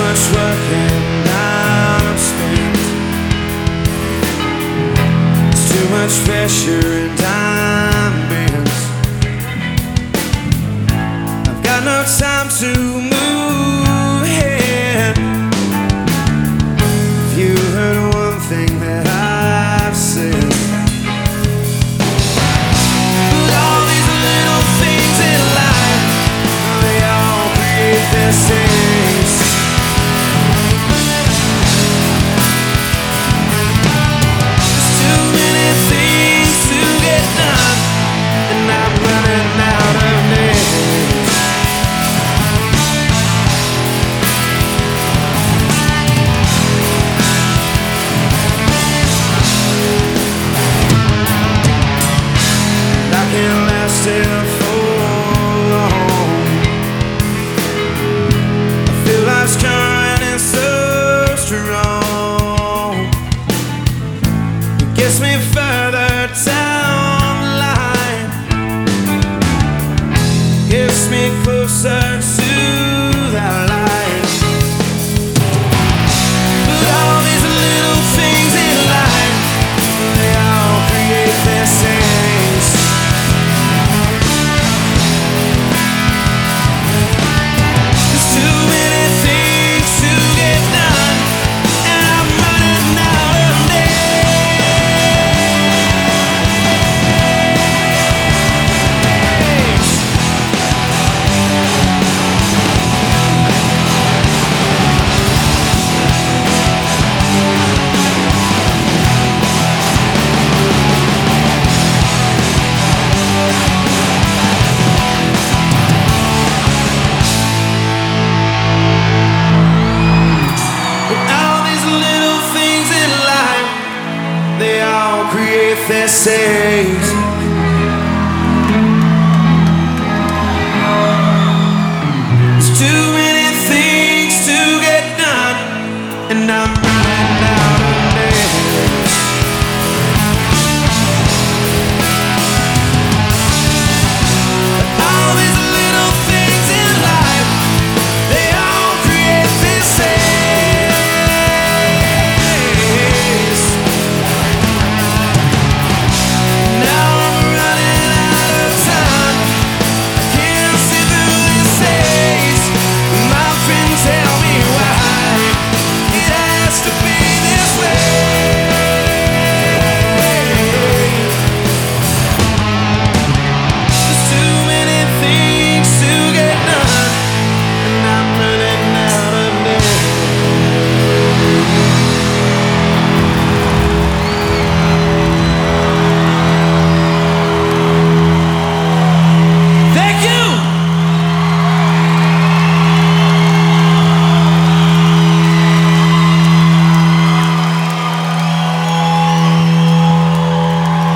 much work and I'm spent. It's too much pressure and I'm bent. I've got no time to move ahead. If you heard one thing that I've said, but all these little things in life, they all create this taste. There's too many things to get done, and I'm running out of days. I can't last here for long. I feel life's current so strong. It gets me further down the line, gets me closer to that light. But all these little things in life, they all create this taste. There's too many things to get done, and I'm running out of days. But all these little things in life, they all create this taste.